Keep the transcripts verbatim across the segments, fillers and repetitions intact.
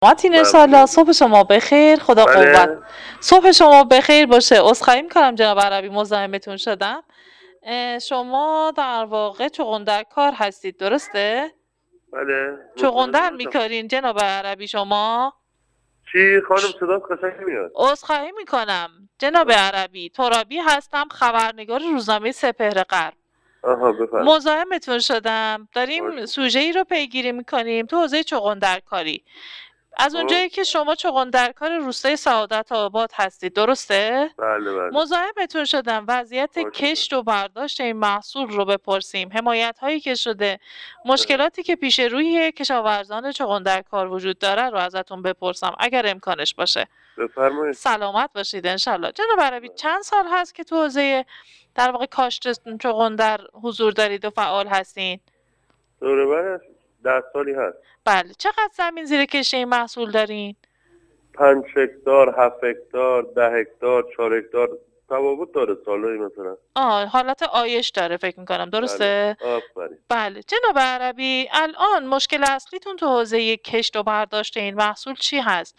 ماتین انشالله. صبح شما بخیر. خدا بله. قوت. صبح شما بخیر باشه. عذرخواهی میکنم جناب عربی مزاحمتون شدم. شما در واقع چغندر کار هستید درسته؟ بله. چغندر میکارین جناب عربی شما؟ چی خانم صدات قشنگ نمیاد. عذرخواهی میکنم جناب عربی، ترابی هستم، خبرنگار روزنامه سپهر غرب. آها بفرمایید. مزاحمتون شدم. داریم سوژه ای رو پیگیری میکنیم تو حوزه چغندرکاری. از اونجایی که شما چغندرکار روستای سعادت آباد هستید درسته؟ بله بله. مزاحمتون شدم وضعیت کشت و برداشت این محصول رو بپرسیم، حمایت هایی که شده، مشکلاتی که پیش روی کشاورزان چغندرکار وجود داره رو ازتون بپرسم اگر امکانش باشه. بفرمایید. سلامت باشید انشالله. جناب عربی چند سال هست که تو حوزه در واقع کاشت چغندر حضور دارید و فعال هستین؟ دوره بر ده سالی هست. بله. چقدر زمین زیر کشت این محصول دارین؟ پنج هکتار، هفت هکتار، ده هکتار، چهار هکتار تفاوت داره سالایی مثلا. آه حالت آیش داره فکر میکنم درسته؟ بله. آفرین. بله. جناب عربی الان مشکل اصلیتون تو حوزه کشت و برداشت این محصول چی هست؟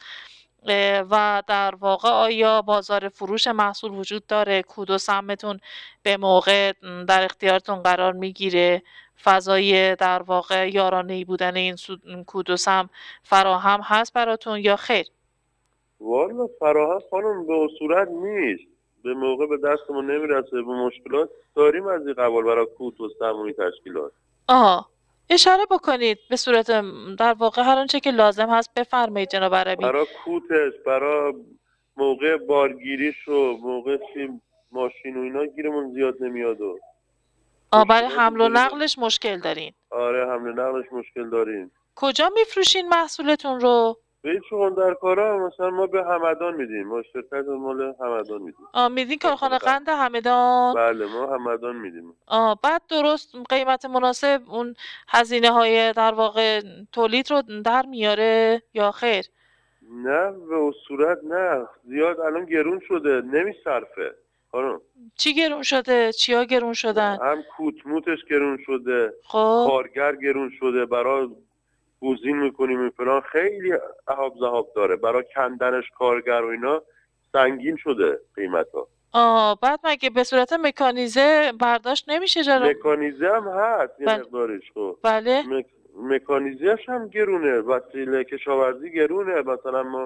و در واقع آیا بازار فروش محصول وجود داره؟ کود و سهمتون به موقع در اختیارتون قرار میگیره؟ فضای در واقع یارانه‌ای بودن این کود و سهم فراهم هست براتون یا خیر؟ والا فراهم خانم به صورت نیست، به موقع به دستمون نمیرسه، به مشکلات داریم از این قبال برای کود و سهمونی تشکیلات. آها اشاره بکنید به صورت در واقع هر آنچه که لازم هست بفرمایید جناب عربی. برای کوتش، برای موقع بارگیریش و موقع ماشین و اینا گیرمون زیاد نمیاد و آه برای حمل و نقلش مشکل دارین؟ آره حمل و نقلش مشکل داریم. کجا میفروشین محصولتون رو؟ به چغندرکارا مثلا ما به همدان میدیم، ما شرکت مال همدان میدیم. آه میدین کارخانه قند همدان؟ بله ما همدان میدیم. آه بعد درست قیمت مناسب اون هزینه های در واقع تولید رو در میاره یا خیر؟ نه به صورت نه، زیاد الان گرون شده نمیصرفه. خانم چی گرون شده؟ چیا گرون شدن؟ هم کوتموتش گرون شده، خب کارگر گرون شده، برای گوزین میکنیم این فلان خیلی اهاب زهاب داره، برای کندنش کارگر و اینا سنگین شده قیمت ها. آه بعد مگه به صورت مکانیزه برداشت نمیشه جلو؟ مکانیزه هم هست یه مقدارش. خب بله. مک... مکانیزهش هم گرونه، وسیله کشاورزی گرونه. مثلا ما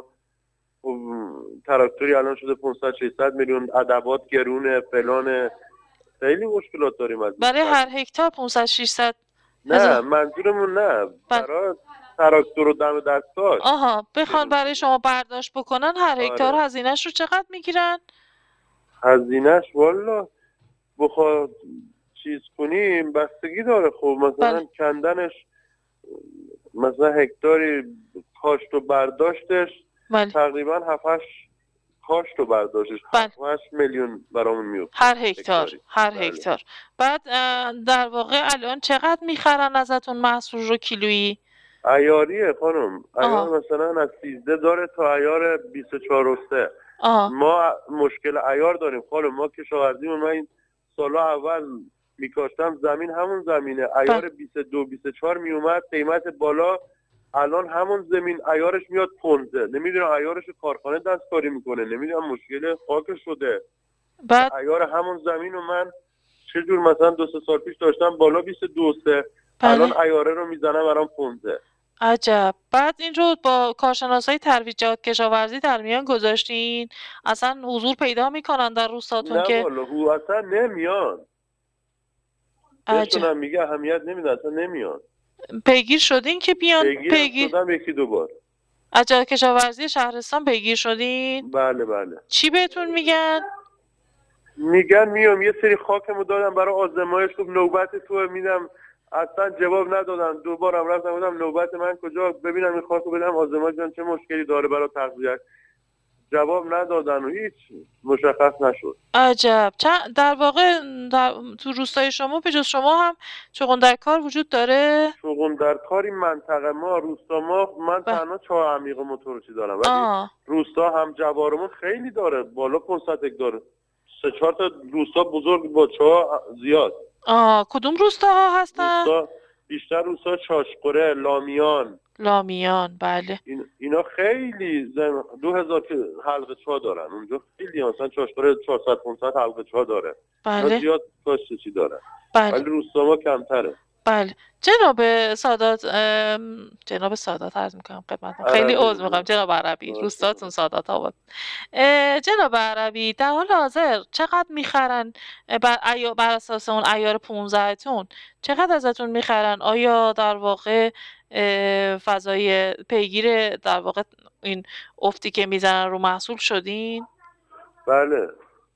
تراکتوری الان شده پانصد ششصد میلیون، ادوات گرونه، فلان، خیلی مشکلات داریم از برای هر هکتار پانصد ششصد. نه منظورمون نه، برای تراکتور و دم دستگاه. آها بخوان برای شما برداشت بکنن هر هکتار آره. هزینهش رو چقدر میگیرن؟ هزینهش والا بخواد چیز کنیم بستگی داره. خب مثلا بله. کندنش مثلا هکتاری کاشت و برداشتش بله. تقریبا هفت هشت کاشت و برداشتش بله. هفت هشت میلیون برامون میفته هر هکتار. هر بله. هکتار. بعد در واقع الان چقدر میخرن ازتون محصول رو کیلویی؟ عیاریه خانم، عیار مثلا از سیزده داره تا عیار بیست و چهار و سه. ما مشکل عیار داریم خانم، ما کشاورزی من این سالا اول میکاشتم زمین همون زمینه عیار بیست و دو بیست و چهار میومد قیمت بالا، الان همون زمین عیارش میاد پانزده. نمیدونم عیارش کارخانه دستکاری میکنه، نمیدونم مشکل خاک شده. بعد عیار همون زمین و من چه جور مثلا دو سه سال پیش داشتم بالا بیست و دو سه، الان عیاره رو میزنم برام پانزده. عجب. بعد این رو با کارشناسای ترویجات کشاورزی در میان گذاشتین؟ اصلا حضور پیدا میکنن در روستاتون؟ نه که نه والا اصلا نمیان. بهشون میگه اهمیت نمیدن، اصلا نمیان. پیگیر شدین که بیان؟ پیگیر, پیگیر شدم یکی دو بار. عجب. کشاورزی شهرستان پیگیر شدین؟ بله بله. چی بهتون میگن؟ میگن میام یه سری خاکمو دادم برای آزمایش، خب نوبت تو میدم، اصلا جواب ندادن. دوبارم رفتم گفتم نوبت من کجا، ببینم این خاکو بدم آزمایش بدم چه مشکلی داره برای تغذیه، جواب ندادن و هیچ مشخص نشد. عجب. در واقع در... تو روستای شما به جز شما هم چغندرکار وجود داره؟ چغندرکار این منطقه ما روستا ما من ب... تنها چهار عمیق موتورچی دارم، ولی آه. روستا هم جوارمون خیلی داره، بالا پانصد هکتار، سه چهار تا روستا بزرگ با چاه زیاد. آه کدوم روستاها هستن؟ روستا بیشتر روستا چاشقره، لامیان، لامیان بله. این اینا خیلی زم... دو هزار که حلقه چا دارن اونجا، خیلی مثلا چاشقره چهارصد پانصد حلقه چا داره. بله. زیاد کاشت چی داره. بله. ولی روستا ما کمتره. بله. جناب سادات جناب سادات عرض میکنم خدمتتون، خیلی عذر میخوام جناب عربی، روستاتون سادات آباد. جناب عربی در حال حاضر چقدر میخرن بر, عیا... بر اساس اون عیار پانزده تون چقدر ازتون میخرن؟ آیا در واقع فضای پیگیر در واقع این افتی که میزنن رو محصول شدین؟ بله.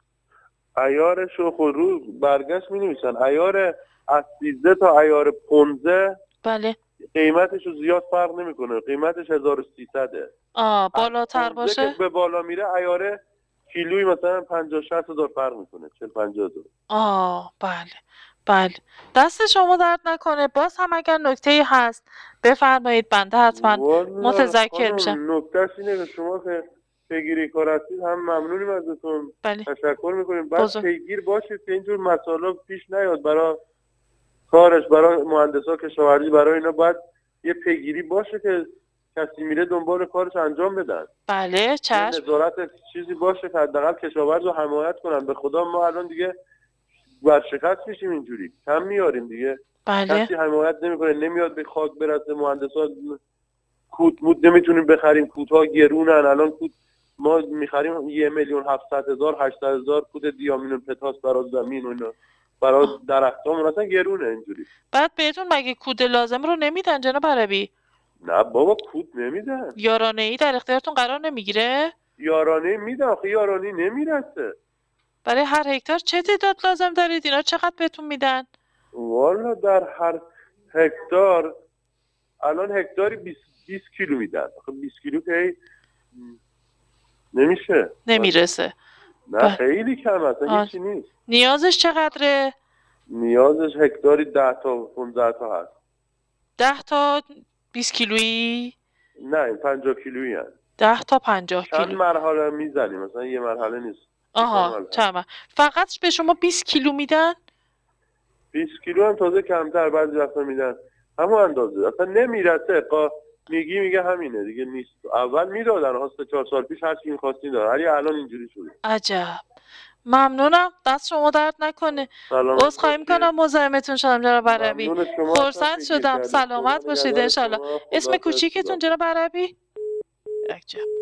عیارش رو خود رو برگشت می نویسن عیار از سیزده تا عیار پانزده. بله. قیمتش رو زیاد فرق نمیکنه، قیمتش هزار و سیصد. آه بالاتر باشه که به بالا میره عیار کیلویی مثلا پنجاه شصت هزار فرق میکنه، چهل پنجاه هزار. آه بله بله. دست شما درد نکنه. باز هم اگر نکته‌ای هست بفرمایید، بنده حتما متذکر میشم. نکتهش اینه که شما که پیگیری کار هستید هم ممنونیم ازتون. بله. تشکر میکنیم. بعد پیگیر باشید که اینجور مسائل پیش نیاد برای کارش، برای مهندسا کشاورزی، برای اینا باید یه پیگیری باشه که کسی میره دنبال کارش انجام بدن. بله چشم. نظارت چیزی باشه که حداقل کشاورز رو حمایت کنن. به خدا ما الان دیگه ورشکست میشیم اینجوری، کم میاریم دیگه. بله. کسی حمایت نمیکنه، نمیاد به خاک برسه. مهندسا کود مود نمیتونیم بخریم، کودها گرونن. الان کود ما میخریم یه میلیون هفتصد هزار هشتصد هزار کود دیامین پتاس برای زمین و اینا، برای درختامون اصلا گرونه اینجوری. بعد بهتون مگه کود لازم رو نمیدن جناب عربی؟ نه بابا کود نمیدن. یارانه ای در اختیارتون قرار نمیگیره؟ یارانه میدن، آخه یارانه نمیرسه. برای هر هکتار چه تعداد لازم دارید؟ اینا چقدر بهتون میدن؟ والا در هر هکتار الان هکتاری بیست کیلو میدن. آخه بیست کیلو که نمیشه، نمیرسه. نه خیلی کم، اصلا هیچی نیست. نیازش چقدره؟ نیازش هکتاری ده تا پانزده تا هست. ده تا بیست کیلویی؟ نه پنجاه کیلویی هست. ده تا پنجاه کیلو. چند مرحله میزنیم، مثلا یه مرحله نیست. آها تمام. فقط به شما بیست کیلو میدن؟ بیست کیلو هم تازه کمتر بعضی وقتا میدن، همون اندازه اصلا نمیرسه. قا میگی میگه همینه دیگه نیست. اول میدادن ها سه چهار سال پیش هر کی می‌خواستین داد، ولی الان اینجوری شده. عجب. ممنونم، دست شما درد نکنه. عذرخواهی میکنم مزاحمتون شدم جناب عربی. فرصت شدم. سلامت باشید ان شاءالله. اسم کوچیکتون جناب عربی؟ عجب.